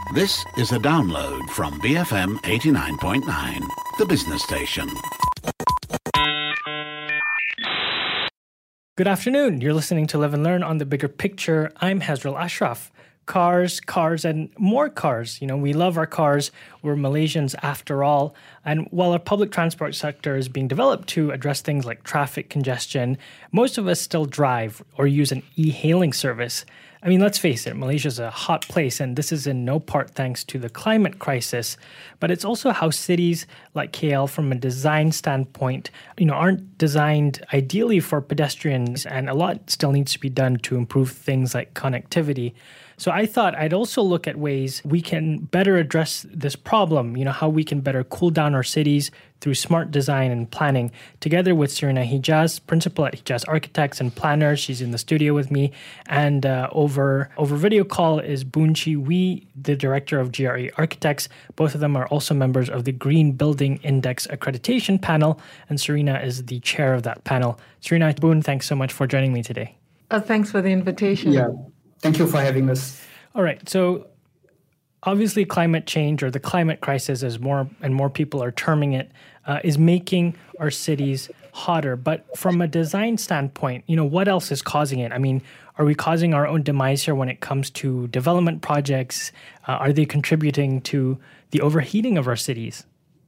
This is a download from BFM 89.9, the business station. Good afternoon. You're listening to Live and Learn on The Bigger Picture. I'm Hazrul Ashraf. Cars, and more cars. You know, we love our cars. We're Malaysians after all. And while our public transport sector is being developed to address things like traffic congestion, most of us still drive or use an e-hailing service. I mean, let's face it, Malaysia's a hot place, and this is in no part thanks to the climate crisis. But it's also how cities like KL, from a design standpoint, aren't designed ideally for pedestrians, and a lot still needs to be done to improve things like connectivity. So I thought I'd also look at ways we can better address this problem, how we can better cool down our cities through smart design and planning, together with Serena Hijaz, principal at Hijaz Architects and Planners. She's in the studio with me. And over video call is Boon Chi Wee, the director of GRE Architects. Both of them are also members of the Green Building Index Accreditation Panel, and Serena is the chair of that panel. Serena, Boon, thanks so much for joining me today. Thanks for the invitation. Yeah. Thank you for having us. All right. So obviously climate change, or the climate crisis as more and more people are terming it, is making our cities hotter. But from a design standpoint, what else is causing it? I mean, are we causing our own demise here when it comes to development projects? Are they contributing to the overheating of our cities?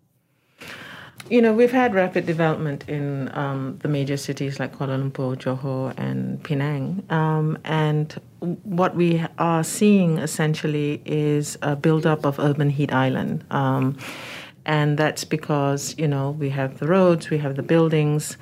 We've had rapid development in the major cities like Kuala Lumpur, Johor, and Penang. And what we are seeing essentially is a buildup of urban heat island. And that's because, we have the roads, we have the buildings,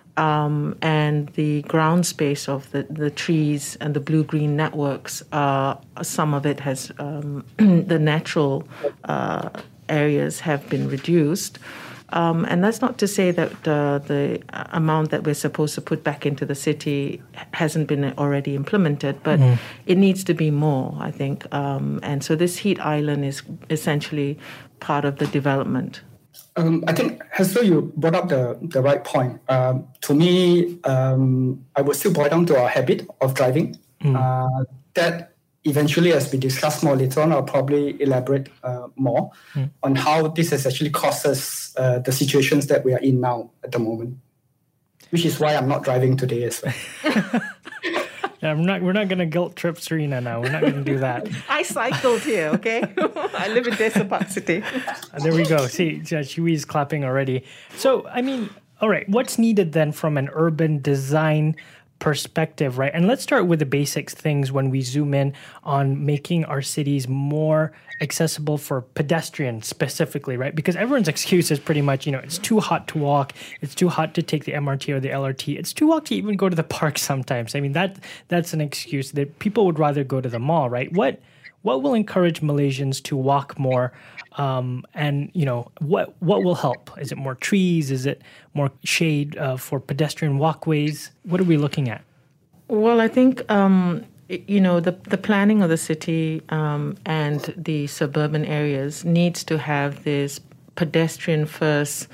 and the ground space of the trees and the blue-green networks. Some of it has, the natural areas have been reduced. And that's not to say that the amount that we're supposed to put back into the city hasn't been already implemented, but it needs to be more, I think. And so this heat island is essentially part of the development. I think, Hester, you brought up the right point. To me, I would still boil down to our habit of driving. That eventually, as we discuss more later on, I'll probably elaborate more on how this has actually caused us the situations that we are in now at the moment, which is why I'm not driving today as well. Yeah, we're not going to guilt trip Serena now. We're not going to do that. I cycled here, okay? I live in Desa Park City. There we go. See, Shui's clapping already. So, I mean, all right, what's needed then from an urban design perspective, right? And let's start with the basics things when we zoom in on making our cities more accessible for pedestrians specifically, right? Because everyone's excuse is pretty much, it's too hot to walk, it's too hot to take the MRT or the LRT, it's too hot to even go to the park sometimes. I mean, that's an excuse that people would rather go to the mall, right? What will encourage Malaysians to walk more? And what will help? Is it more trees? Is it more shade for pedestrian walkways? What are we looking at? Well, I think the planning of the city and the suburban areas needs to have this pedestrian first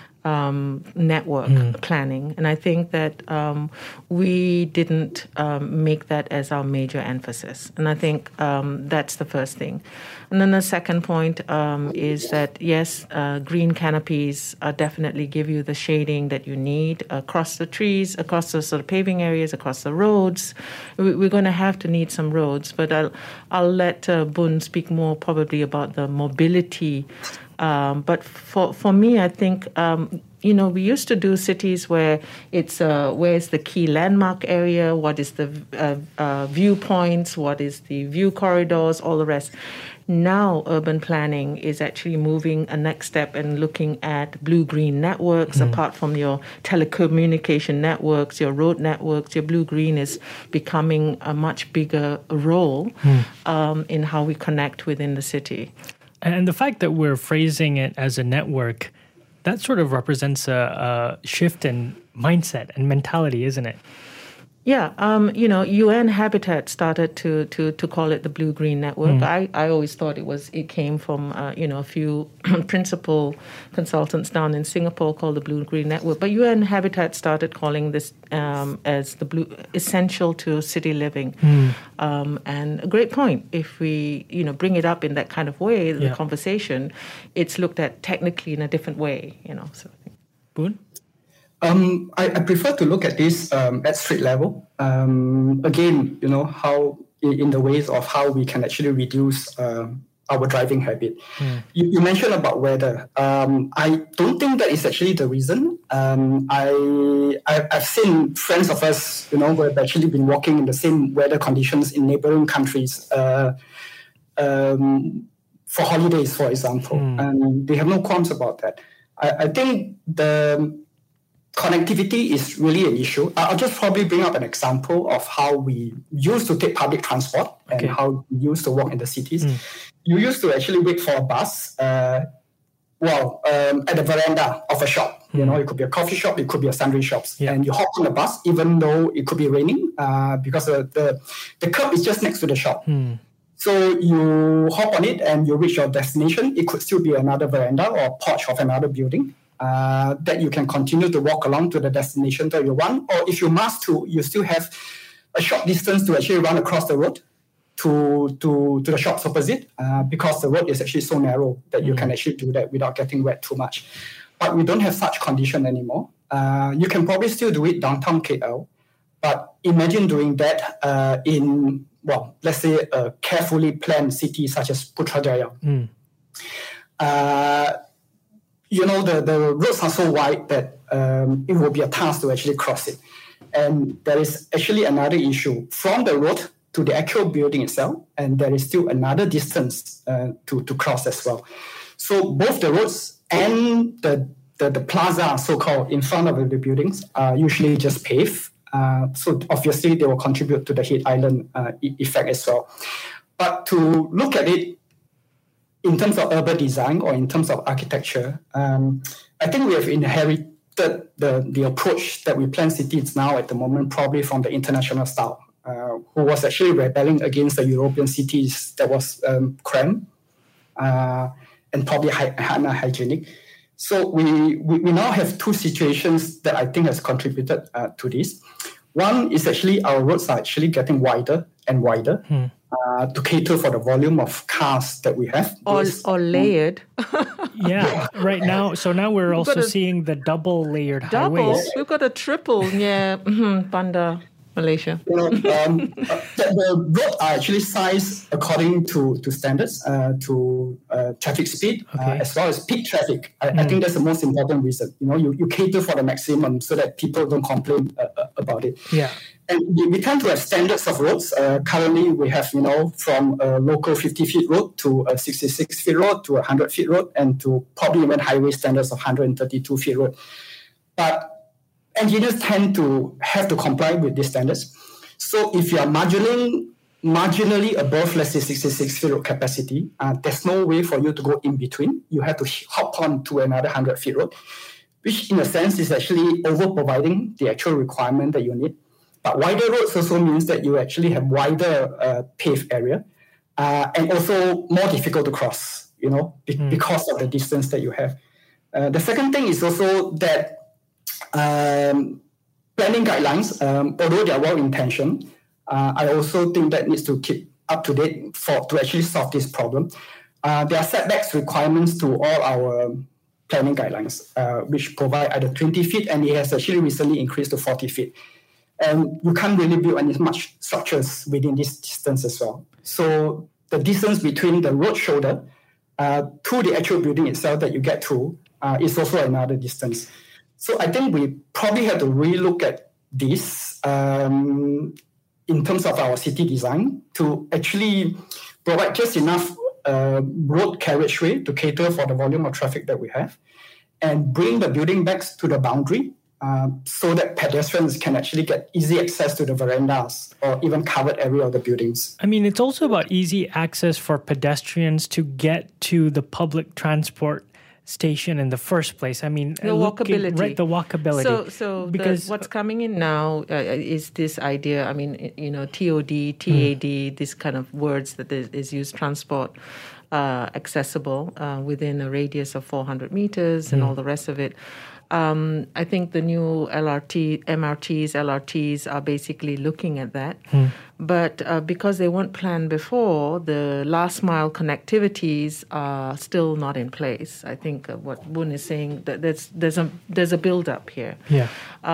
network planning. And I think that we didn't make that as our major emphasis. And I think that's the first thing. And then the second point is that, yes, green canopies definitely give you the shading that you need across the trees, across the sort of paving areas, across the roads. We're going to need some roads, but I'll let Boon speak more probably about the mobility. But for me, I think, we used to do cities where it's where's the key landmark area, what is the viewpoints, what is the view corridors, all the rest. Now, urban planning is actually moving a next step and looking at blue-green networks. Apart from your telecommunication networks, your road networks, your blue-green is becoming a much bigger role in how we connect within the city. And the fact that we're phrasing it as a network, that sort of represents a shift in mindset and mentality, isn't it? Yeah, UN Habitat started to call it the Blue-Green Network. I always thought it came from a few principal consultants down in Singapore called the Blue-Green Network. But UN Habitat started calling this as the essential to city living. And a great point. If we bring it up in that kind of way, the conversation, it's looked at technically in a different way. So. Boon? I prefer to look at this at street level. Again, how in the ways of how we can actually reduce our driving habit. You mentioned about weather. I don't think that is actually the reason. I've seen friends of us, who have actually been walking in the same weather conditions in neighboring countries for holidays, for example, and they have no qualms about that. I think the connectivity is really an issue. I'll just probably bring up an example of how we used to take public transport and how we used to walk in the cities. You used to actually wait for a bus, at the veranda of a shop. It could be a coffee shop, it could be a sundry shops. And you hop on the bus, even though it could be raining, because the curb is just next to the shop. So you hop on it and you reach your destination. It could still be another veranda or porch of another building. That you can continue to walk along to the destination that you want, or if you must to, you still have a short distance to actually run across the road to the shops opposite, because the road is actually so narrow that you can actually do that without getting wet too much. But we don't have such condition anymore. You can probably still do it downtown KL, but imagine doing that in, let's say a carefully planned city such as Putrajaya. The roads are so wide that it will be a task to actually cross it. And there is actually another issue from the road to the actual building itself, and there is still another distance to cross as well. So both the roads and the plaza, so-called, in front of the buildings are usually just paved. So obviously they will contribute to the heat island effect as well. But to look at it in terms of urban design or in terms of architecture, I think we have inherited the approach that we plan cities now at the moment probably from the international style, who was actually rebelling against the European cities that was cramped and probably unhygienic. So we now have two situations that I think has contributed to this. One is actually our roads are actually getting wider and wider. To cater for the volume of cars that we have. Or layered. Right now. So now we're also seeing the double layered highways. We've got a triple near Bandar, Malaysia. The roads are actually sized according to standards, to traffic speed, as well as peak traffic. I think that's the most important reason. You cater for the maximum so that people don't complain about it. And we tend to have standards of roads. Currently, we have, from a local 50-feet road to a 66-feet road to a 100-feet road, and to probably even highway standards of 132-feet road. But engineers tend to have to comply with these standards. So if you are marginally above, let's say, 66-feet road capacity, there's no way for you to go in between. You have to hop on to another 100-feet road, which in a sense is actually over-providing the actual requirement that you need. But wider roads also means that you actually have wider paved area and also more difficult to cross, because of the distance that you have. The second thing is also that planning guidelines, although they are well-intentioned, I also think that needs to keep up to date to actually solve this problem. There are setbacks requirements to all our planning guidelines, which provide either 20 feet, and it has actually recently increased to 40 feet. And you can't really build any much structures within this distance as well. So the distance between the road shoulder to the actual building itself that you get to is also another distance. So I think we probably have to relook at this in terms of our city design to actually provide just enough road carriageway to cater for the volume of traffic that we have, and bring the building back to the boundary so that pedestrians can actually get easy access to the verandas or even covered area of the buildings. I mean, it's also about easy access for pedestrians to get to the public transport station in the first place? I mean, the walkability. Right, the walkability. So because what's coming in now is this idea, I mean, TOD, TAD, this kind of words that is used, transport accessible within a radius of 400 meters and all the rest of it. I think the new LRTs are basically looking at that. But because they weren't planned before, the last mile connectivities are still not in place. I think what Boon is saying, that there's a build-up here. Yeah.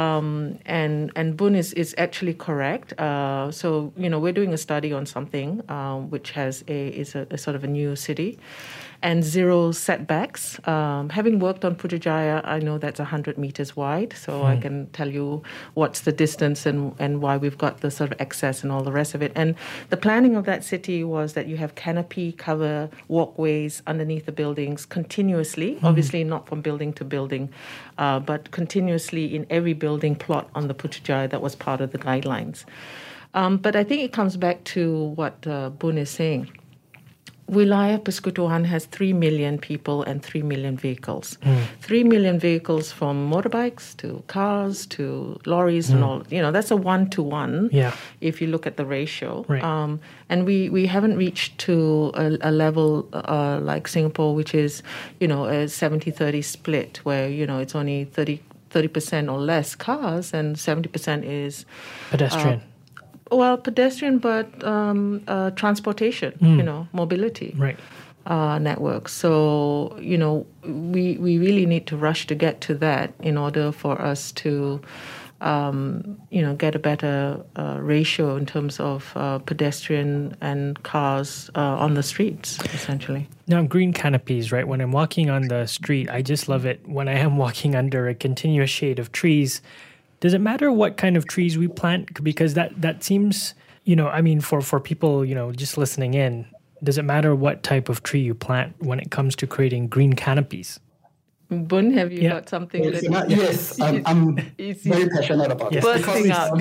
And Boon is actually correct. So, we're doing a study on something which is a sort of a new city and zero setbacks. Having worked on Putrajaya, I know that's 100 meters wide, so I can tell you what's the distance and why we've got the sort of access and all the rest of it. And the planning of that city was that you have canopy cover walkways underneath the buildings continuously, obviously not from building to building, but continuously in every building plot on the Putrajaya. That was part of the guidelines. But I think it comes back to what Boon is saying. Wilayah Persekutuan has 3 million people and 3 million vehicles. 3 million vehicles from motorbikes to cars to lorries and all. That's a 1-to-1 if you look at the ratio. Right. And we haven't reached to a level like Singapore, which is, a 70-30 split where, it's only 30% or less cars and 70% is pedestrian. Pedestrian, but transportation, mobility network. So, we really need to rush to get to that in order for us to, get a better ratio in terms of pedestrian and cars on the streets, essentially. Now, green canopies, right? When I'm walking on the street, I just love it when I am walking under a continuous shade of trees. Does it matter what kind of trees we plant? Because that seems, for people, just listening in, does it matter what type of tree you plant when it comes to creating green canopies? Bun, have you got something? Yes, I'm very passionate about this. Bursting out.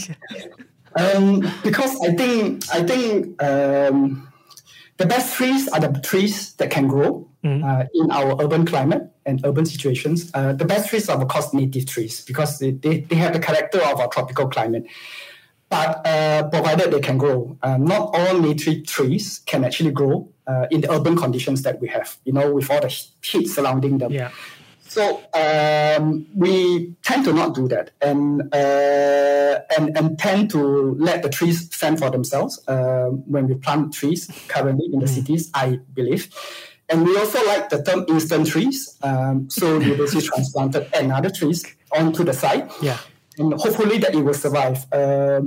Because I think the best trees are the trees that can grow in our urban climate and urban situations. The best trees are, of course, native trees because they have the character of our tropical climate. But provided they can grow, not all native trees can actually grow in the urban conditions that we have, with all the heat surrounding them. Yeah. So we tend to not do that and tend to let the trees fend for themselves when we plant trees currently in the cities, I believe. And we also like the term instant trees. So we basically transplanted another trees onto the site. Yeah. And hopefully that it will survive. Under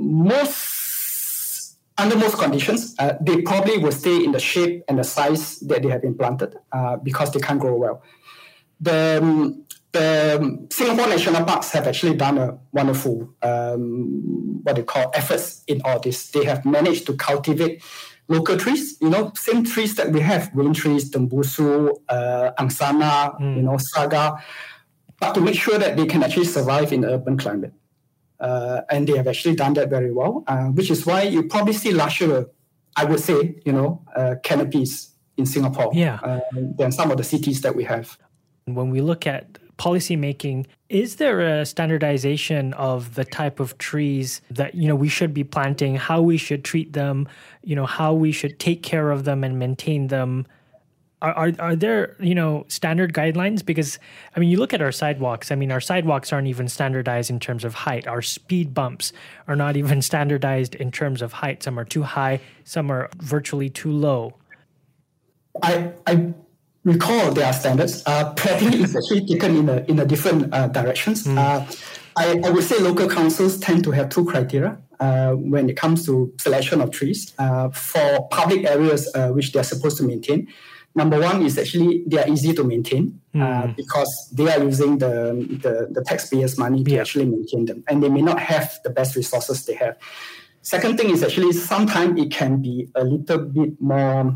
most conditions, they probably will stay in the shape and the size that they have been planted because they can't grow well. The Singapore National Parks have actually done a wonderful, efforts in all this. They have managed to cultivate local trees, same trees that we have, rain trees, tembusu, angsana, saga, but to make sure that they can actually survive in the urban climate. And they have actually done that very well, which is why you probably see larger, I would say, canopies in Singapore than some of the cities that we have. When we look at policy making, is there a standardization of the type of trees that, we should be planting, how we should treat them, how we should take care of them and maintain them? Are there, standard guidelines? Because, you look at our sidewalks. Our sidewalks aren't even standardized in terms of height. Our speed bumps are not even standardized in terms of height. Some are too high. Some are virtually too low. I recall there are standards. Probably it's actually taken in a different directions. I would say local councils tend to have two criteria when it comes to selection of trees for public areas which they are supposed to maintain. Number one is actually they are easy to maintain because they are using the taxpayers' money to actually maintain them, and they may not have the best resources they have. Second thing is actually sometimes it can be a little bit more.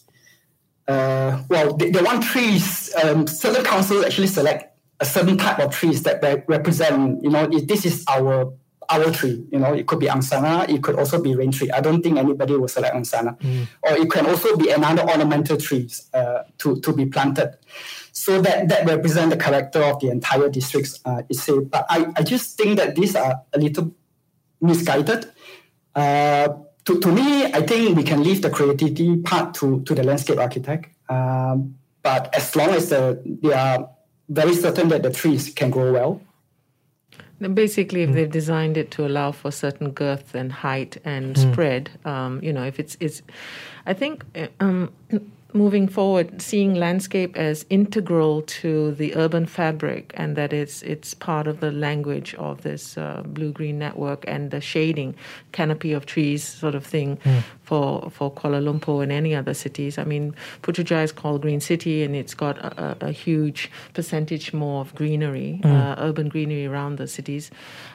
They want trees. Certain councils actually select a certain type of trees that represent. This is our tree. It could be angsana. It could also be rain tree. I don't think anybody will select angsana. Or it can also be another ornamental trees to be planted. so that represent the character of the entire districts itself. But I just think that these are a little misguided. To me, I think we can leave the creativity part to the landscape architect. But as long as they are very certain that the trees can grow well. Basically, if they've designed it to allow for certain girth and height and spread, if it's I think moving forward, seeing landscape as integral to the urban fabric, and that it's part of the language of this blue-green network and the shading canopy of trees sort of thing for Kuala Lumpur and any other cities. I mean, Putrajaya is called Green City, and it's got a huge percentage more of greenery, urban greenery around the cities.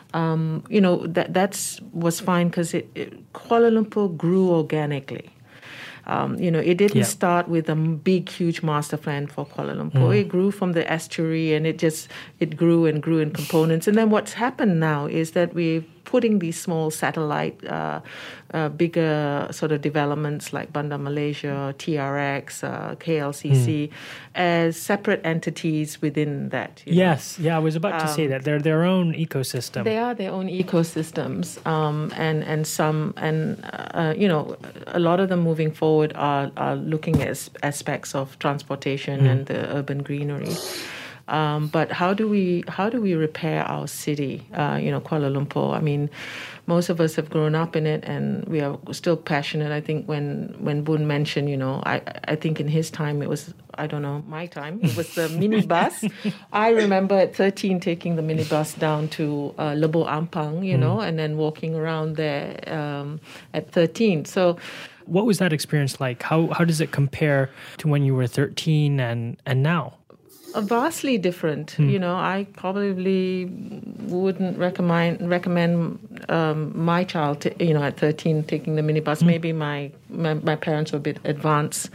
That was fine because Kuala Lumpur grew organically. It didn't start with a big, huge master plan for Kuala Lumpur. It grew from the estuary, and it grew and grew in components. And then what's happened now is that we're putting these small satellite, bigger sort of developments like Bandar Malaysia, TRX, KLCC, as separate entities within that. Yes, I was about to say that they're their own ecosystem. They are their own ecosystems, a lot of them moving forward are looking at aspects of transportation and the urban greenery. But how do we repair our city, Kuala Lumpur? I mean, most of us have grown up in it, and we are still passionate. I think when Boon mentioned, I think in his time it was, I don't know, my time, it was the minibus. I remember at 13 taking the minibus down to Lebo Ampang, and then walking around there at 13. So, what was that experience like? How does it compare to when you were 13 and now? Vastly different. I probably wouldn't recommend my child, at 13 taking the minibus. Maybe my parents were a bit advanced.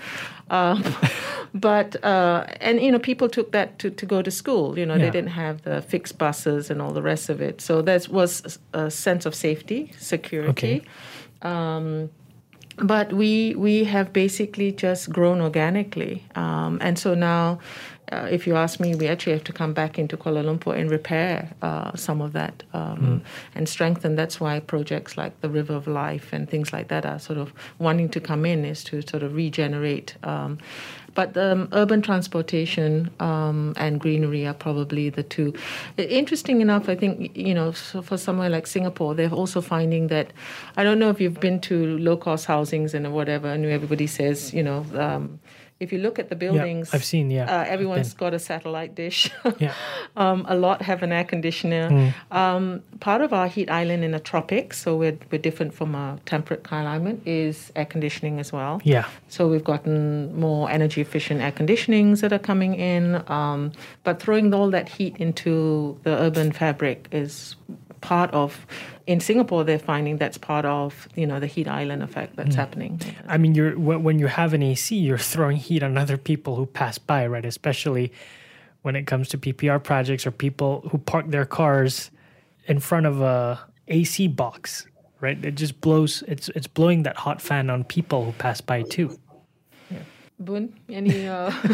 But people took that to go to school. They didn't have the fixed buses and all the rest of it. So there was a sense of safety, security. Okay. But we have basically just grown organically. And so now, if you ask me, we actually have to come back into Kuala Lumpur and repair some of that and strengthen. That's why projects like the River of Life and things like that are sort of wanting to come in, is to sort of regenerate. But urban transportation and greenery are probably the two. Interesting enough, I think, so for somewhere like Singapore, they're also finding that, I don't know if you've been to low-cost housings and whatever, and everybody says, if you look at the buildings, I've seen, everyone's got a satellite dish. A lot have an air conditioner. Part of our heat island in the tropics, so we're different from a temperate climate, is air conditioning as well. So we've gotten more energy efficient air conditionings that are coming in. But throwing all that heat into the urban fabric is part of, in Singapore, they're finding that's part of, the heat island effect that's happening. I mean, when you have an AC, you're throwing heat on other people who pass by, right? Especially when it comes to PPR projects or people who park their cars in front of a AC box, right? It just blows, it's blowing that hot fan on people who pass by too. Boon, any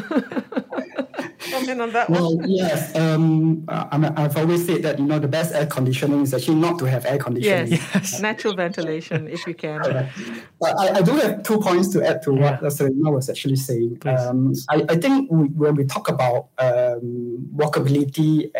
comment on that one? Well, yes. I've always said that, the best air conditioning is actually not to have air conditioning. Yes. Natural ventilation, if you can. But I do have 2 points to add to what Serena was actually saying. I think when we talk about walkability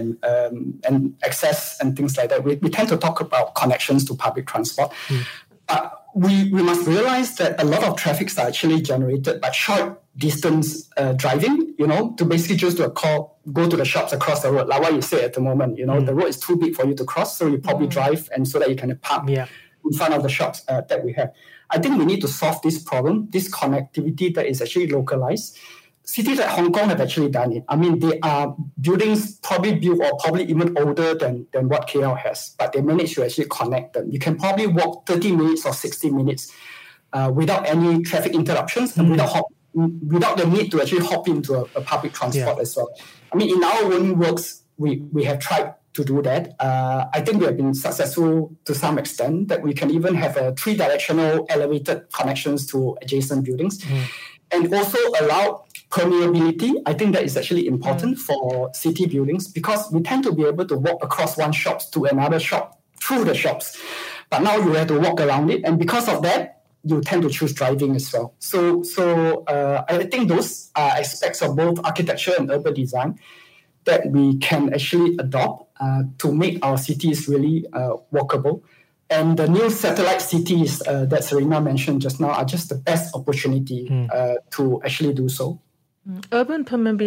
and access and things like that, we tend to talk about connections to public transport. But we must realize that a lot of traffic are actually generated by short distance driving, to basically just go to the shops across the road. Like what you say at the moment, the road is too big for you to cross, so you probably drive and so that you can park in front of the shops that we have. I think we need to solve this problem, this connectivity that is actually localized. Cities like Hong Kong have actually done it. I mean, they are buildings probably built or probably even older than what KL has, but they managed to actually connect them. You can probably walk 30 minutes or 60 minutes without any traffic interruptions and without the need to actually hop into a public transport as well. I mean, in our own works, we have tried to do that. I think we have been successful to some extent, that we can even have a 3-directional elevated connections to adjacent buildings and also allow permeability, I think that is actually important for city buildings because we tend to be able to walk across one shop to another shop through the shops. But now you have to walk around it. And because of that, you tend to choose driving as well. So I think those are aspects of both architecture and urban design that we can actually adopt to make our cities really walkable. And the new satellite cities that Serena mentioned just now are just the best opportunity to actually do so. Urban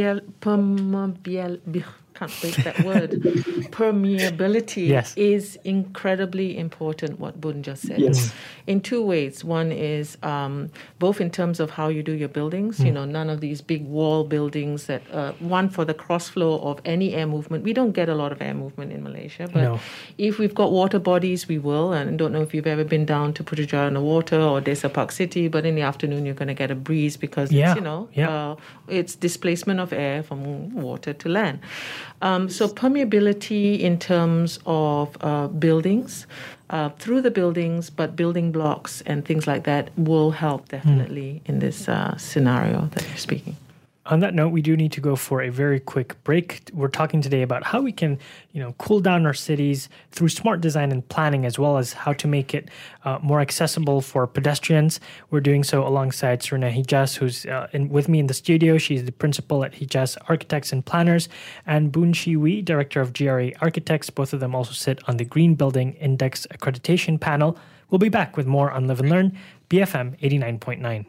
can't speak that word. Permeability is incredibly important, what Boon just said. Yes. In two ways. One is both in terms of how you do your buildings, none of these big wall buildings that, one for the cross flow of any air movement. We don't get a lot of air movement in Malaysia, but if we've got water bodies, we will. And I don't know if you've ever been down to Putrajaya on the water or Desa Park City, but in the afternoon you're going to get a breeze because it's, it's displacement of air from water to land. So permeability in terms of buildings, through the buildings, but building blocks and things like that will help definitely in this scenario that you're speaking. On that note, we do need to go for a very quick break. We're talking today about how we can, cool down our cities through smart design and planning, as well as how to make it more accessible for pedestrians. We're doing so alongside Serena Hijaz, who's with me in the studio. She's the principal at Hijaz Architects and Planners, and Boon Chee Wee, director of GRA Architects. Both of them also sit on the Green Building Index Accreditation panel. We'll be back with more on Live and Learn, BFM 89.9.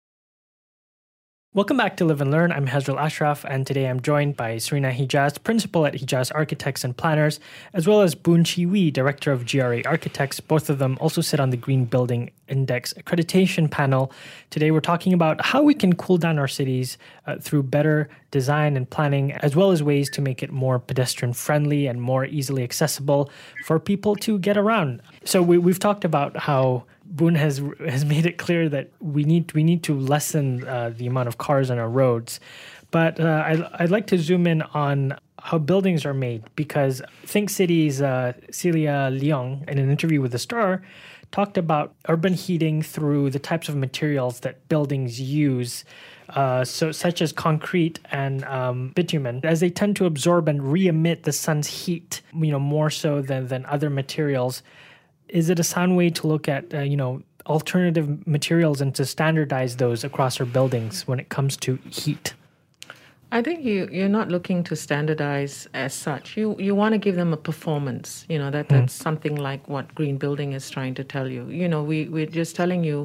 Welcome back to Live and Learn. I'm Hazrul Ashraf, and today I'm joined by Serena Hijaz, principal at Hijaz Architects and Planners, as well as Boon Chee Wee, director of GRA Architects. Both of them also sit on the Green Building Index Accreditation panel. Today we're talking about how we can cool down our cities through better design and planning, as well as ways to make it more pedestrian-friendly and more easily accessible for people to get around. So we've talked about how Boon has made it clear that we need to lessen the amount of cars on our roads. But I'd like to zoom in on how buildings are made, because Think City's Celia Leong, in an interview with The Star, talked about urban heating through the types of materials that buildings use, such as concrete and bitumen, as they tend to absorb and re-emit the sun's heat, more so than other materials. Is it a sound way to look at, alternative materials and to standardize those across our buildings when it comes to heat? I think you're not looking to standardize as such. You want to give them a performance. That's something like what Green Building is trying to tell you. We're just telling you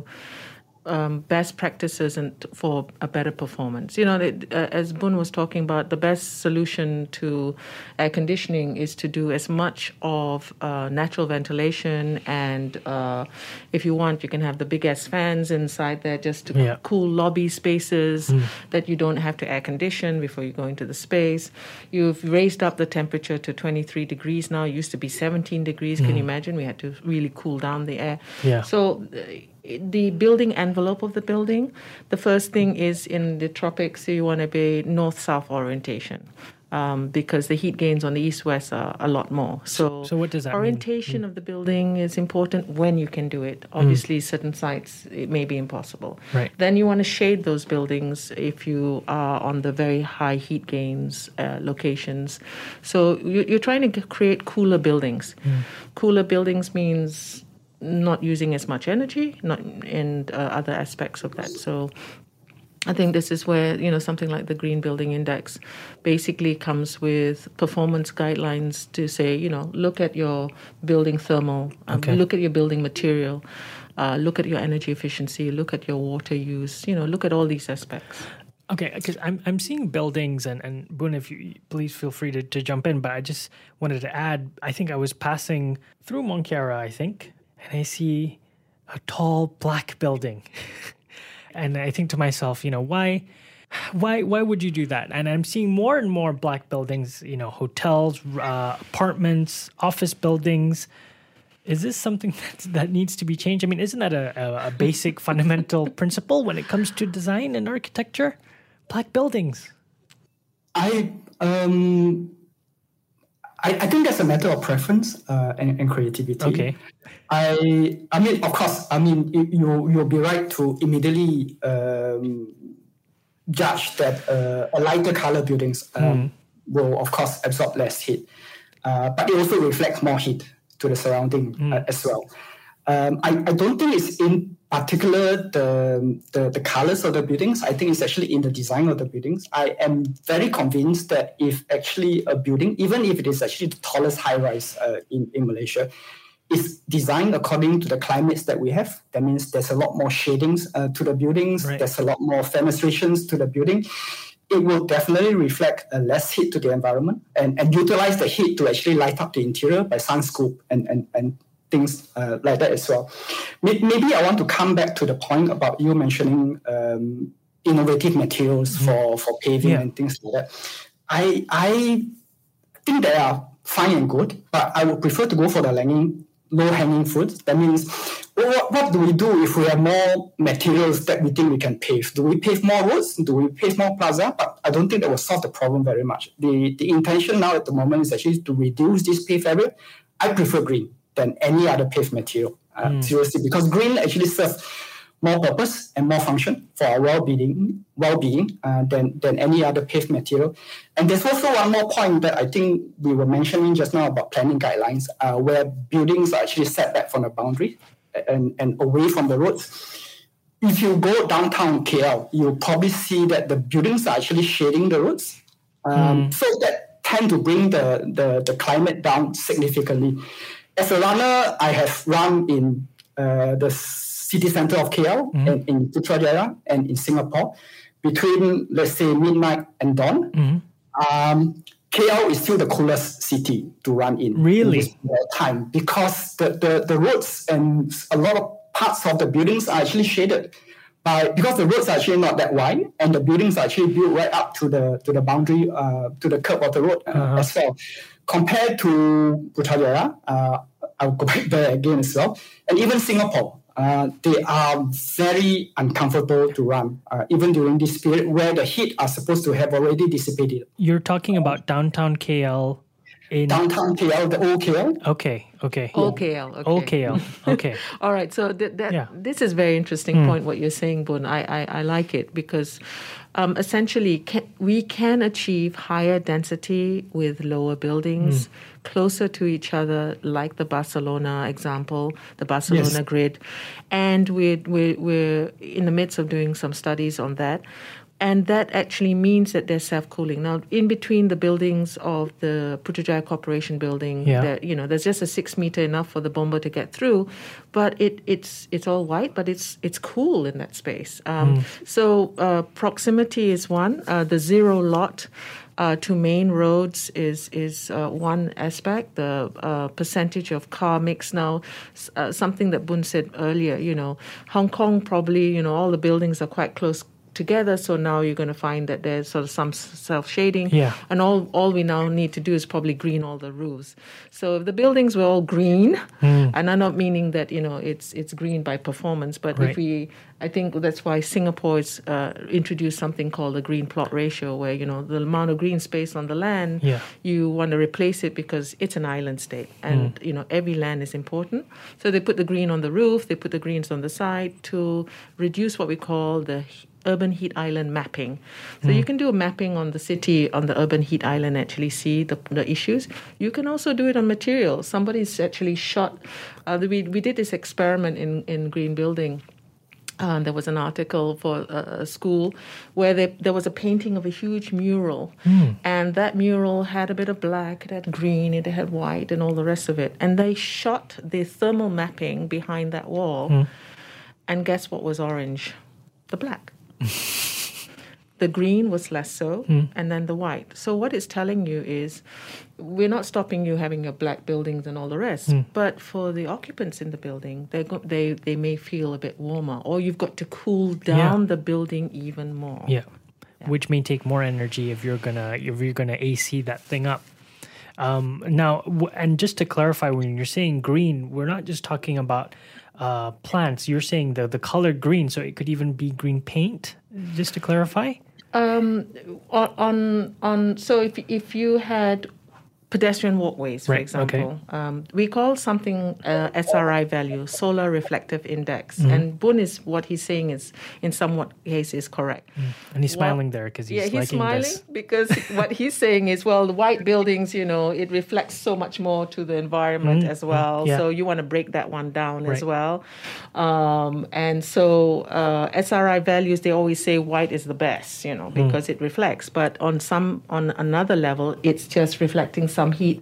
best practices and for a better performance. As Boon was talking about, the best solution to air conditioning is to do as much of natural ventilation, and if you want, you can have the big ass fans inside there just to cool lobby spaces that you don't have to air condition before you go into the space. You've raised up the temperature to 23 degrees now. It used to be 17 degrees. Can you imagine? We had to really cool down the air. So the building envelope of the building, the first thing is in the tropics, so you want to be north-south orientation, because the heat gains on the east-west are a lot more. So what does that orientation mean? of the building is important when you can do it. Obviously, certain sites, it may be impossible. Right. Then you want to shade those buildings if you are on the very high heat gains locations. So you're trying to create cooler buildings. Cooler buildings means not using as much energy, and other aspects of that. So I think this is where, something like the Green Building Index basically comes with performance guidelines to say, look at your building thermal, look at your building material, look at your energy efficiency, look at your water use, look at all these aspects. Okay, because I'm seeing buildings, and Boon, if you please feel free to jump in, but I just wanted to add, I think I was passing through Monkiara, and I see a tall black building. And I think to myself, why would you do that? And I'm seeing more and more black buildings, hotels, apartments, office buildings. Is this something that needs to be changed? I mean, isn't that a basic fundamental principle when it comes to design and architecture? Black buildings. I think that's a matter of preference and creativity. Okay. I mean, of course, you'll be right to immediately judge that a lighter color buildings will, of course, absorb less heat. But it also reflects more heat to the surrounding as well. I don't think it's in particular the colors of the buildings. I think it's actually in the design of the buildings. I am very convinced that if actually a building, even if it is actually the tallest high-rise in Malaysia, is designed according to the climates that we have. That means there's a lot more shadings to the buildings. Right. There's a lot more fenestrations to the building. It will definitely reflect less heat to the environment and utilize the heat to actually light up the interior by sun scoop and things like that as well. Maybe I want to come back to the point about you mentioning innovative materials for paving and things like that. I think they are fine and good, but I would prefer to go for the low-hanging fruits. That means, what do we do if we have more materials that we think we can pave? Do we pave more roads? Do we pave more plaza? But I don't think that will solve the problem very much. The intention now at the moment is actually to reduce this paved area. I prefer green than any other paved material, seriously, because green actually serves more purpose and more function for our well-being than any other paved material. And there's also one more point that I think we were mentioning just now about planning guidelines, where buildings are actually set back from the boundary and away from the roads. If you go downtown KL, you'll probably see that the buildings are actually shading the roads. So that tend to bring the climate down significantly. As a runner, I have run in the city center of KL and in Putrajaya and in Singapore between, let's say, midnight and dawn. KL is still the coolest city to run in. Really? In this time, because the roads and a lot of parts of the buildings are actually shaded because the roads are actually not that wide and the buildings are actually built right up to the boundary, to the curb of the road as well. Compared to Putrajaya, I'll go back there again as well, and even Singapore, they are very uncomfortable to run, even during this period where the heat are supposed to have already dissipated. You're talking about downtown KL. Downtown KL, the old KL. Okay. Old KL. Okay. Old KL. Okay. All right. So this is a very interesting point, what you're saying, Boon. I like it because essentially we can achieve higher density with lower buildings, closer to each other, like the Barcelona example, the Barcelona grid. And we're in the midst of doing some studies on that. And that actually means that they're self-cooling. Now, in between the buildings of the Putrajaya Corporation building, there's just a 6 meter enough for the bomber to get through, but it's all white, but it's cool in that space. So proximity is one. The zero lot to main roads is one aspect. The percentage of car mix now, something that Boon said earlier. Hong Kong probably all the buildings are quite close together, so now you're going to find that there's sort of some self-shading, and all we now need to do is probably green all the roofs. So if the buildings were all green, and I'm not meaning that it's green by performance, but I think that's why Singapore has introduced something called the green plot ratio, where the amount of green space on the land, you want to replace it because it's an island state, and every land is important. So they put the green on the roof, they put the greens on the side to reduce what we call the urban heat island mapping. So you can do a mapping on the city, on the urban heat island, actually see the issues. You can also do it on materials. Somebody's actually shot, we did this experiment in Green Building. There was an article for a school where there was a painting of a huge mural. And that mural had a bit of black, it had green, it had white, and all the rest of it. And they shot the thermal mapping behind that wall. And guess what was orange? The black. The green was less so, and then the white. So what it's telling you is we're not stopping you having your black buildings and all the rest, but for the occupants in the building, they may feel a bit warmer, or you've got to cool down the building even more. Which may take more energy if you're gonna AC that thing up. Now, and just to clarify, when you're saying green, we're not just talking about plants. You're saying the color green, so it could even be green paint. Just to clarify. So if you had pedestrian walkways, for Right, example. We call something SRI value, Solar Reflective Index. Mm-hmm. And Boon is what he's saying is, in somewhat cases, correct. And he's smiling there because he's liking smiling this. because what he's saying is, well, the white buildings, it reflects so much more to the environment as well. Yeah. So you want to break that one down as Right. well. And so SRI values, they always say white is the best, because it reflects. But on another level, it's just reflecting some heat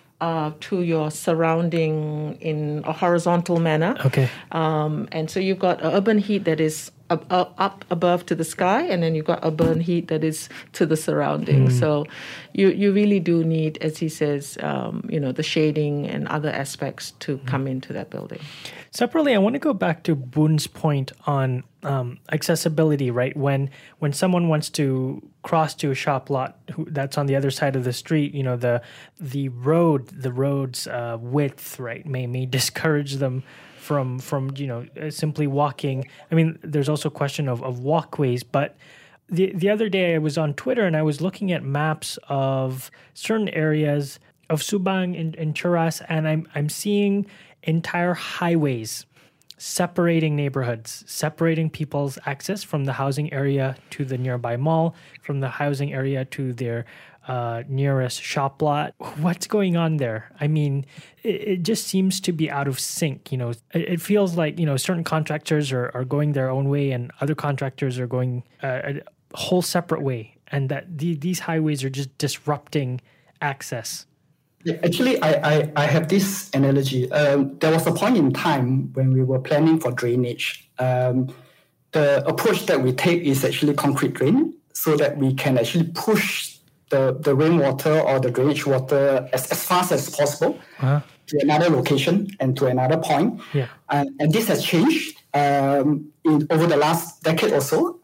to your surrounding in a horizontal manner. Okay. And so you've got urban heat that is up above to the sky, and then you've got urban heat that is to the surroundings. So you really do need, as he says, the shading and other aspects to come into that building. Separately, I want to go back to Boon's point on accessibility, right? When someone wants to cross to a shop lot that's on the other side of the street, the road's width, right, may discourage them from simply walking. I mean, there's also a question of walkways, but the other day I was on Twitter and I was looking at maps of certain areas of Subang in Cheras, and I'm seeing entire highways separating neighborhoods, separating people's access from the housing area to the nearby mall, from the housing area to their nearest shop lot. What's going on there? I mean, it just seems to be out of sync. It feels like, certain contractors are going their own way and other contractors are going a whole separate way, and that these highways are just disrupting access. Actually, I have this analogy. There was a point in time when we were planning for drainage. The approach that we take is actually concrete drain, so that we can actually push the rainwater or the drainage water as fast as possible to another location and to another point. Yeah. And this has changed over the last decade or so.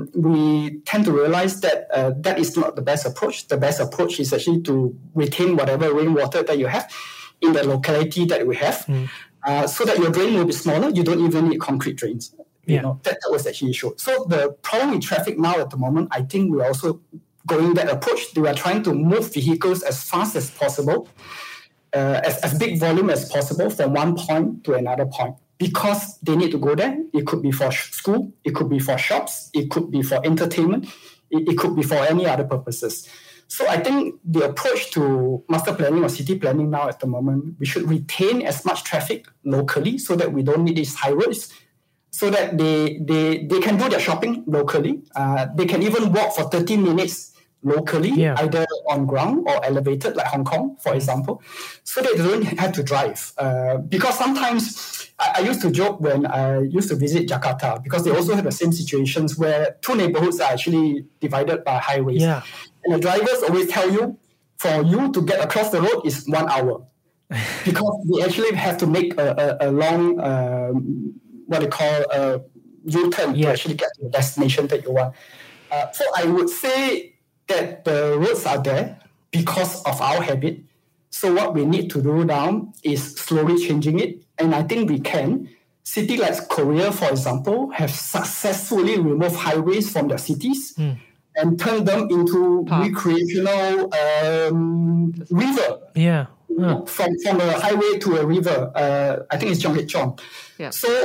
We tend to realize that that is not the best approach. The best approach is actually to retain whatever rainwater that you have in the locality that we have, so that your drain will be smaller. You don't even need concrete drains. That was actually issue. So the problem with traffic now at the moment, I think we're also going that approach. We are trying to move vehicles as fast as possible, as big volume as possible from one point to another point, because they need to go there. It could be for school, it could be for shops, it could be for entertainment, it could be for any other purposes. So I think the approach to master planning or city planning now at the moment, we should retain as much traffic locally so that we don't need these highways, so that they can do their shopping locally. They can even walk for 30 minutes locally, either on ground or elevated, like Hong Kong, for example, so that they don't have to drive. Because sometimes I used to joke when I used to visit Jakarta, because they also have the same situations where two neighborhoods are actually divided by highways. Yeah. And the drivers always tell you, for you to get across the road is 1 hour. Because we actually have to make a long, what they call a U-turn to actually get to the destination that you want. So I would say that the roads are there because of our habit. So what we need to do now is slowly changing it. And I think we can. Cities like Korea, for example, have successfully removed highways from their cities and turned them into recreational river. Yeah. From a highway to a river. I think it's Jonghecheon. Yeah.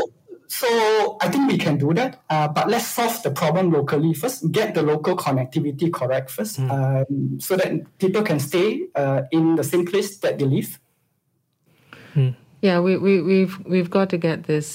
So I think we can do that, but let's solve the problem locally first. Get the local connectivity correct first, so that people can stay in the same place that they live. Yeah, we've got to get this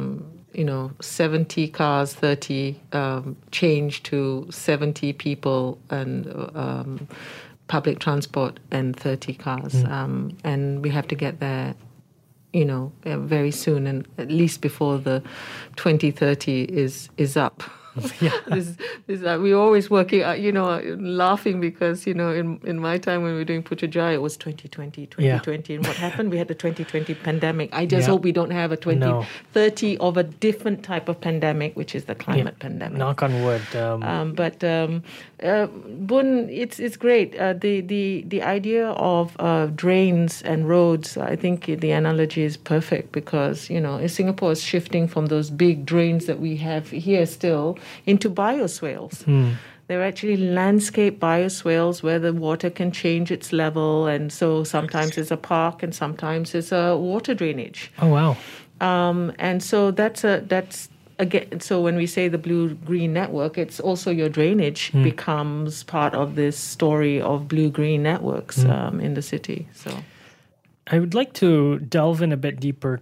70 cars, 30 change to 70 people and public transport and 30 cars, and we have to get there very soon, and at least before the 2030 is up. We're always working, laughing because, in my time when we were doing Putrajaya, it was 2020. And what happened? We had the 2020 pandemic. I just hope we don't have a 2030 of a different type of pandemic, which is the climate pandemic. Knock on wood. But Boon, it's great. The idea of drains and roads, I think the analogy is perfect because, Singapore is shifting from those big drains that we have here still into bioswales. They're actually landscape bioswales where the water can change its level. And so sometimes it's a park and sometimes it's a water drainage. Oh, wow. And so that's again, so when we say the blue-green network, it's also your drainage becomes part of this story of blue-green networks in the city. So I would like to delve in a bit deeper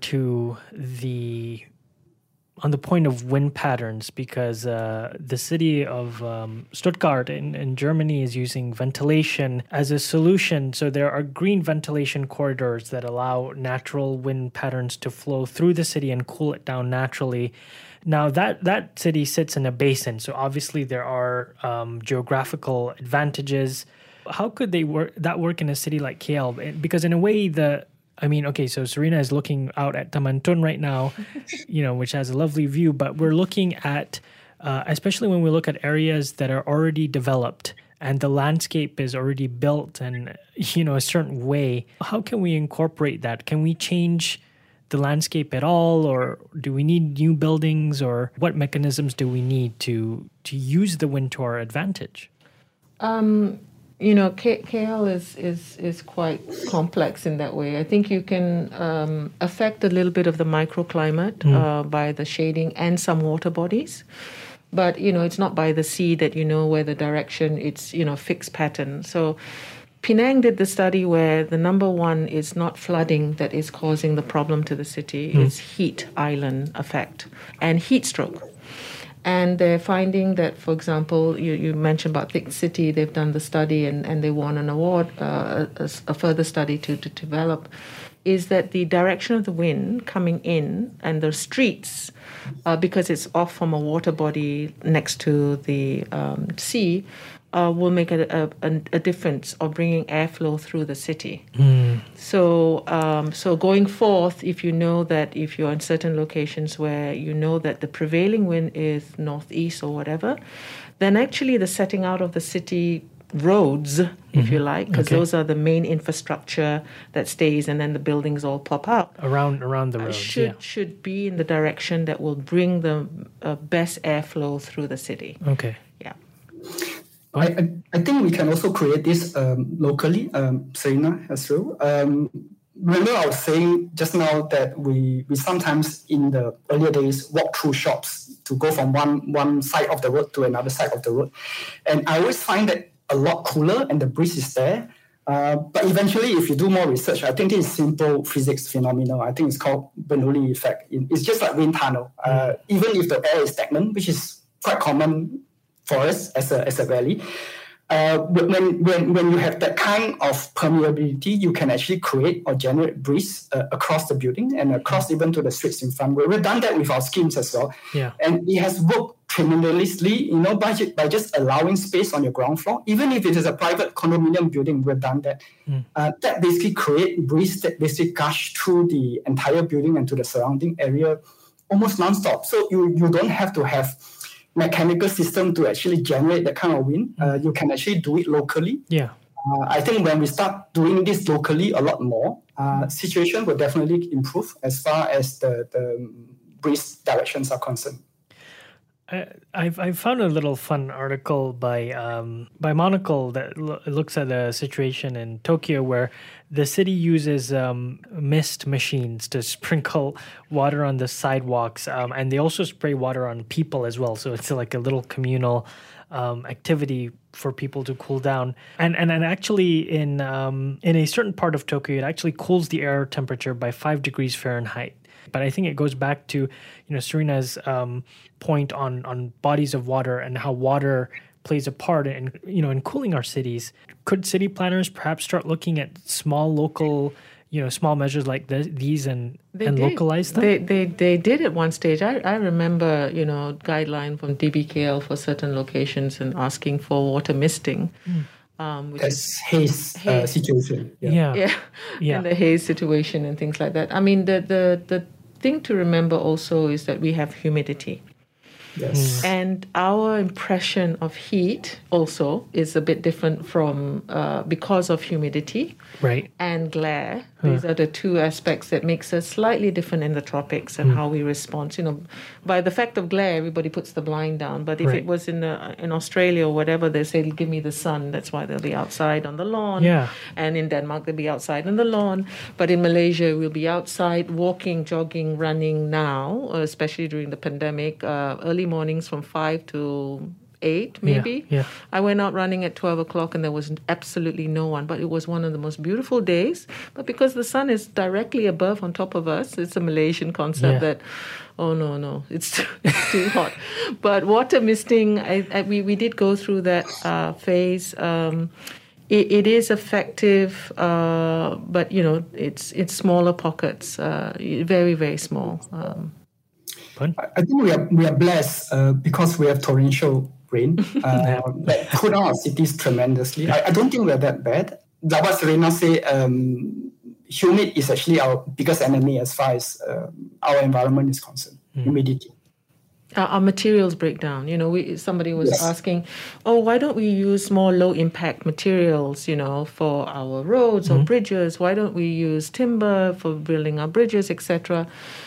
on the point of wind patterns, because the city of Stuttgart in Germany is using ventilation as a solution. So there are green ventilation corridors that allow natural wind patterns to flow through the city and cool it down naturally. Now, that city sits in a basin, so obviously there are geographical advantages. How could that work in a city like KL? Because in a way, so Serena is looking out at Taman Tun right now, which has a lovely view, but we're looking at, especially when we look at areas that are already developed and the landscape is already built and, a certain way, how can we incorporate that? Can we change the landscape at all, or do we need new buildings, or what mechanisms do we need to use the wind to our advantage? KL is quite complex in that way. I think you can affect a little bit of the microclimate by the shading and some water bodies. But, it's not by the sea that where the direction, it's, fixed pattern. So Penang did the study where the number one is not flooding that is causing the problem to the city. It's heat island effect and heat stroke. And they're finding that, for example, you mentioned about Thick City, they've done the study and they won an award, a further study to develop, is that the direction of the wind coming in and the streets, because it's off from a water body next to the sea, will make a difference of bringing airflow through the city. So going forth, if you know that if you're in certain locations where you know that the prevailing wind is northeast or whatever, then actually the setting out of the city roads, if you like, because those are the main infrastructure that stays, and then the buildings all pop up around the roads. Should be in the direction that will bring the best airflow through the city. Okay. Yeah. I think we can also create this locally, Serena as well. Remember I was saying just now that we sometimes in the earlier days walk through shops to go from one side of the road to another side of the road. And I always find that a lot cooler and the breeze is there. But eventually, if you do more research, I think this is simple physics phenomenon. I think it's called Bernoulli effect. It's just like wind tunnel. Even if the air is stagnant, which is quite common for us as a valley, when you have that kind of permeability, you can actually create or generate breeze across the building and across even to the streets in front. We've done that with our schemes as well. Yeah. And it has worked tremendously, by just allowing space on your ground floor. Even if it is a private condominium building, we've done that. That basically create breeze that basically gush through the entire building and to the surrounding area almost nonstop. So you don't have to have mechanical system to actually generate that kind of wind. You can actually do it locally. Yeah. I think when we start doing this locally a lot more, situation will definitely improve as far as the breeze directions are concerned. I've found a little fun article by Monocle that looks at a situation in Tokyo where the city uses mist machines to sprinkle water on the sidewalks, and they also spray water on people as well. So it's like a little communal activity for people to cool down. And actually in a certain part of Tokyo, it actually cools the air temperature by 5 degrees Fahrenheit. But I think it goes back to, Serena's point on bodies of water and how water plays a part in cooling our cities. Could city planners perhaps start looking at small local, small measures like these and localize them? They did at one stage. I remember, guideline from DBKL for certain locations and asking for water misting. Which is haze situation. Yeah. And the haze situation and things like that. I mean, the thing to remember also is that we have humidity. Yes. And our impression of heat also is a bit different from because of humidity Right. and glare. These are the two aspects that makes us slightly different in the tropics and how we respond. By the fact of glare, everybody puts the blind down. But if Right. it was in Australia or whatever, they say, give me the sun. That's why they'll be outside on the lawn. Yeah. And in Denmark, they'll be outside on the lawn. But in Malaysia, we'll be outside walking, jogging, running now, especially during the pandemic, early mornings from 5 to 8 maybe. Yeah. I went out running at 12 o'clock and there was absolutely no one, but it was one of the most beautiful days. But because the sun is directly above on top of us, it's a Malaysian concept that, oh no, it's too hot. But water misting, we did go through that phase. It is effective, but it's smaller pockets, very, very small. I think we are blessed because we have torrential rain that cool down our cities tremendously. I don't think we're that bad. Like what Serena said, humid is actually our biggest enemy as far as our environment is concerned. Humidity. Our materials break down. Somebody was asking, why don't we use more low-impact materials, for our roads or bridges? Why don't we use timber for building our bridges, etc.?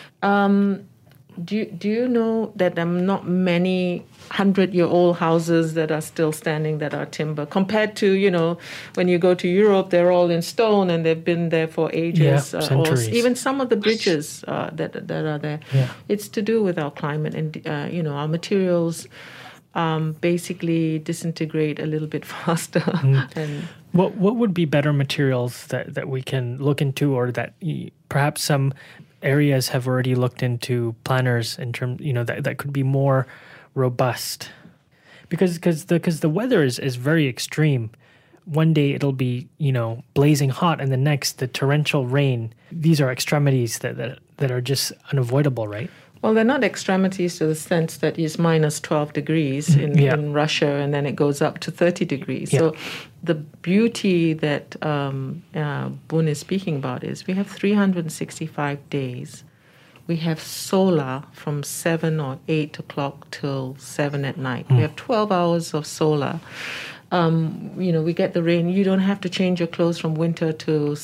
Do you know that there are not many 100-year-old houses that are still standing that are timber compared to, when you go to Europe, they're all in stone and they've been there for ages. Centuries. Or even some of the bridges that are there. Yeah. It's to do with our climate and, our materials basically disintegrate a little bit faster. And what would be better materials that we can look into, or that perhaps some areas have already looked into, planners in terms, that could be more robust, because the weather is very extreme. One day it'll be blazing hot, and the next the torrential rain. These are extremities that are just unavoidable, right? Well, they're not extremities to the sense that it's minus 12 degrees in Russia, and then it goes up to 30 degrees. Yeah. So the beauty that Boon is speaking about is we have 365 days. We have solar from 7 or 8 o'clock till 7 at night. We have 12 hours of solar. We get the rain. You don't have to change your clothes from winter to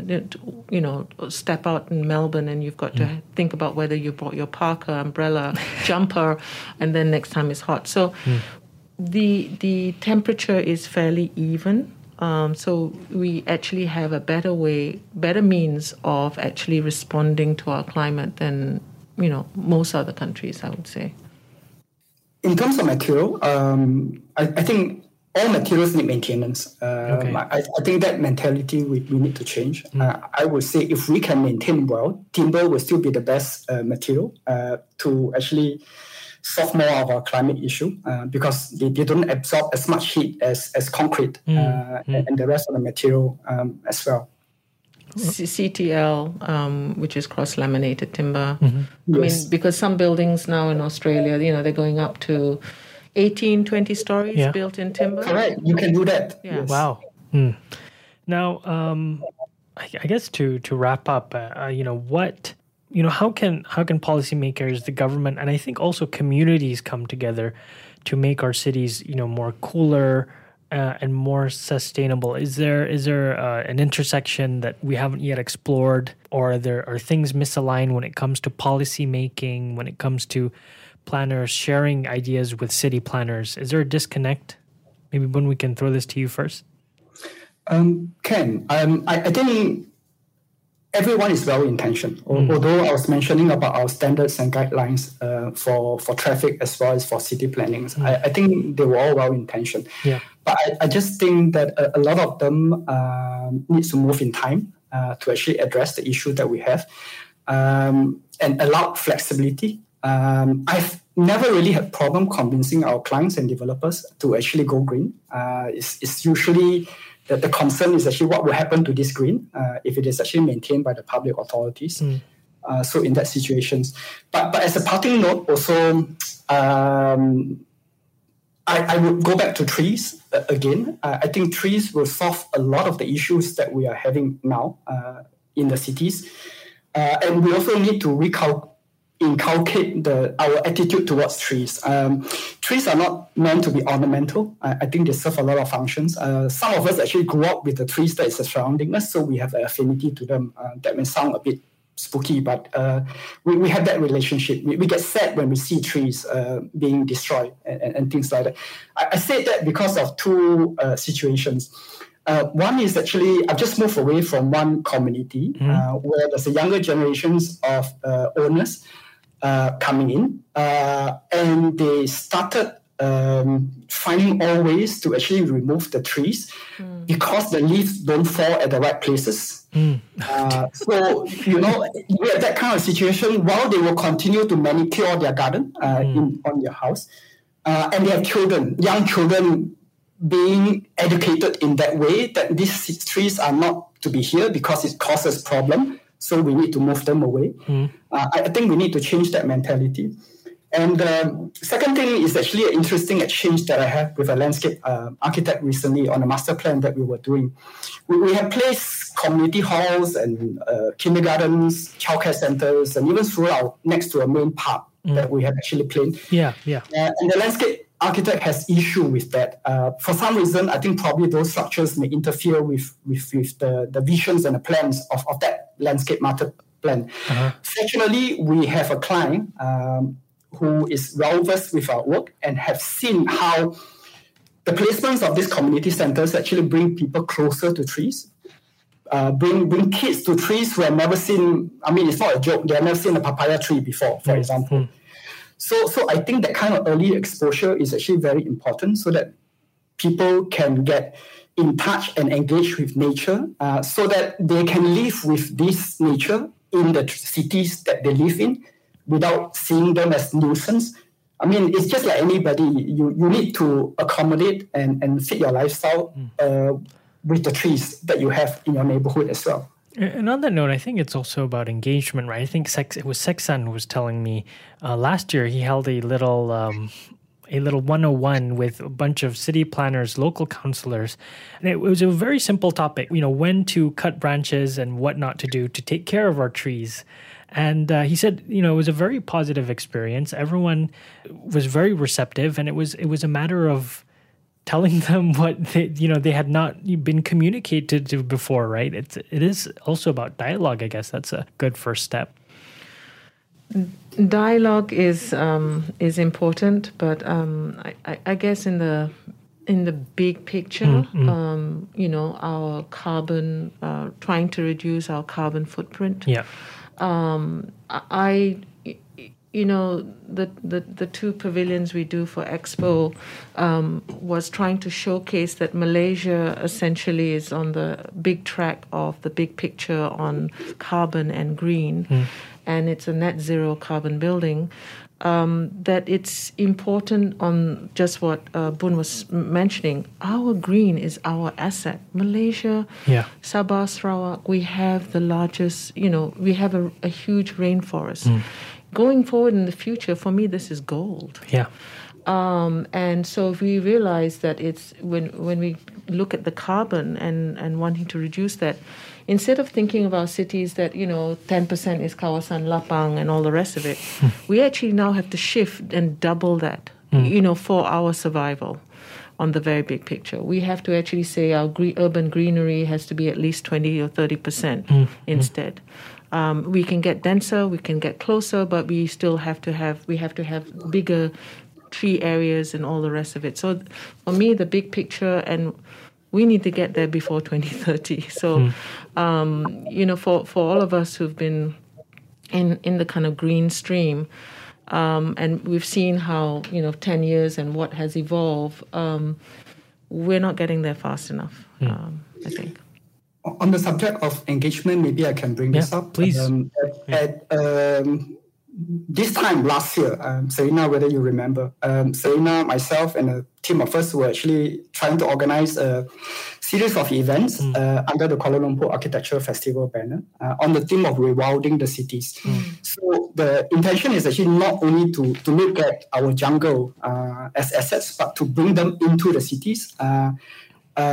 step out in Melbourne and you've got to think about whether you brought your parka, umbrella, jumper, and then next time it's hot. So the temperature is fairly even. So we actually have a better means of actually responding to our climate than, most other countries, I would say. In terms of material, I think all materials need maintenance. Okay. I think that mentality we need to change. I would say if we can maintain well, timber will still be the best material to actually solve more of our climate issue because they don't absorb as much heat as concrete and the rest of the material as well. CTL, which is cross-laminated timber. Yes. I mean, because some buildings now in Australia, they're going up to 18, 20 stories built in timber. Correct. You can do that. Yeah. Yes. Wow. Now, I guess to wrap up, how can policymakers, the government, and I think also communities come together to make our cities, more cooler and more sustainable? Is there an intersection that we haven't yet explored, or are things misaligned when it comes to policy making, when it comes to planners sharing ideas with city planners? Is there a disconnect? Maybe when we can throw this to you first. Ken, I think everyone is well-intentioned. Although I was mentioning about our standards and guidelines for traffic as well as for city planning, I think they were all well-intentioned. Yeah. But I just think that a lot of them needs to move in time to actually address the issue that we have and allow flexibility. I've never really had problem convincing our clients and developers to actually go green. It's usually that the concern is actually what will happen to this green if it is actually maintained by the public authorities. So in that situations, but as a parting note, also I would go back to trees again. I think trees will solve a lot of the issues that we are having now in the cities, and we also need to inculcate our attitude towards trees. Trees are not meant to be ornamental. I think they serve a lot of functions. Some of us actually grew up with the trees that is surrounding us, so we have an affinity to them. That may sound a bit spooky, but we have that relationship. We get sad when we see trees being destroyed and things like that. I say that because of two situations. One is actually, I've just moved away from one community where there's a younger generations of owners coming in, and they started finding all ways to actually remove the trees because the leaves don't fall at the right places. So, we have that kind of situation while they will continue to manicure their garden on their house. And they have children, young children, being educated in that way that these trees are not to be here because it causes problem. So we need to move them away. I think we need to change that mentality. And the second thing is actually an interesting exchange that I had with a landscape architect recently on a master plan that we were doing. We have placed community halls and kindergartens, childcare centers, and even throughout next to a main park that we have actually planned. And the landscape architect has issue with that. For some reason, I think probably those structures may interfere with the visions and the plans of that landscape master plan. Fortunately, we have a client who is well-versed with our work and have seen how the placements of these community centers actually bring people closer to trees, bring kids to trees who have never seen, it's not a joke, they have never seen a papaya tree before, for example. So I think that kind of early exposure is actually very important so that people can get in touch and engage with nature so that they can live with this nature in the cities that they live in without seeing them as nuisance. It's just like anybody. You need to accommodate and fit your lifestyle with the trees that you have in your neighborhood as well. And on that note, I think it's also about engagement, right? I think it was Sexan who was telling me last year he held a little 101 with a bunch of city planners, local councillors. And it was a very simple topic, when to cut branches and what not to do to take care of our trees. And he said, it was a very positive experience. Everyone was very receptive, and it was a matter of telling them what they had not been communicated to before, right? It is also about dialogue. I guess that's a good first step. Dialogue is important, but I guess in the big picture, our carbon, trying to reduce our carbon footprint. The two pavilions we do for Expo was trying to showcase that Malaysia essentially is on the big track of the big picture on carbon and green, and it's a net zero carbon building. That it's important on just what Boon was mentioning. Our green is our asset. Malaysia, Sabah, Sarawak, we have the largest, we have a huge rainforest. Going forward in the future, for me, this is gold. And so if we realize that it's when we look at the carbon and wanting to reduce that, instead of thinking of our cities that 10% is kawasan lapang and all the rest of it, we actually now have to shift and double that for our survival on the very big picture. We have to actually say our urban greenery has to be at least 20 or 30% instead. We can get denser, we can get closer, but we still have to have bigger tree areas and all the rest of it. So for me, the big picture, and we need to get there before 2030. So, for all of us who've been in the kind of green stream, and we've seen how, 10 years and what has evolved, we're not getting there fast enough, I think. On the subject of engagement, maybe I can bring this up. Please. At this time last year, Serena, whether you remember, Serena, myself, and a team of us were actually trying to organize a series of events under the Kuala Lumpur Architecture Festival banner on the theme of rewilding the cities. So the intention is actually not only to look at our jungle as assets, but to bring them into the cities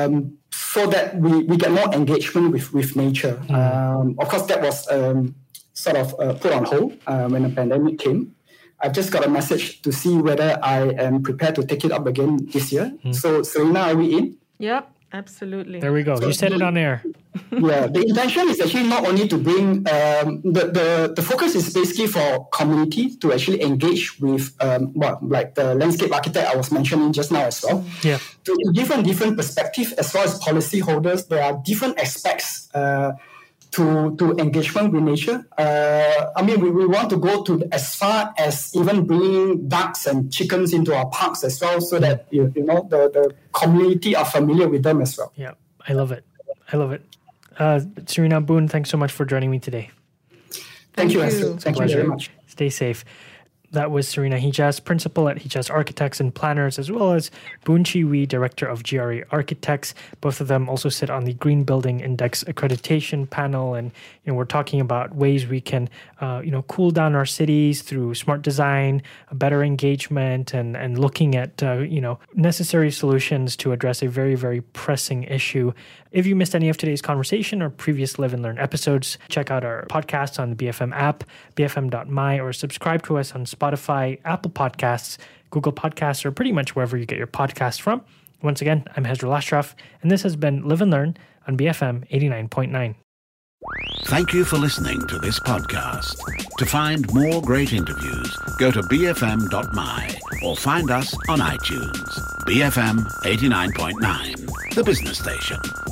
so that we get more engagement with nature. Of course, that was sort of put on hold when the pandemic came. I've just got a message to see whether I am prepared to take it up again this year. So, Serena, are we in? Yep, absolutely. There we go. So you said it on air. Yeah, the intention is actually not only to bring the focus is basically for community to actually engage with like the landscape architect I was mentioning just now as well. Yeah, to give a different perspective as far as policyholders. There are different aspects to engagement with nature. I mean, we want to go to as far as even bringing ducks and chickens into our parks as well, so that the community are familiar with them as well. Yeah, I love it. Serena, Boon, thanks so much for joining me today. Thank you, Esther. Thank you very much. Stay safe. That was Serena Hijas, Principal at Hijas Architects and Planners, as well as Boon Chi Wee, Director of GRA Architects. Both of them also sit on the Green Building Index accreditation panel, and we're talking about ways we can cool down our cities through smart design, better engagement, and looking at necessary solutions to address a very, very pressing issue. If you missed any of today's conversation or previous Live and Learn episodes, check out our podcasts on the BFM app, bfm.my, or subscribe to us on Spotify, Apple Podcasts, Google Podcasts, or pretty much wherever you get your podcasts from. Once again, I'm Hezrul Ashraf, and this has been Live and Learn on BFM 89.9. Thank you for listening to this podcast. To find more great interviews, go to bfm.my or find us on iTunes. BFM 89.9, the business station.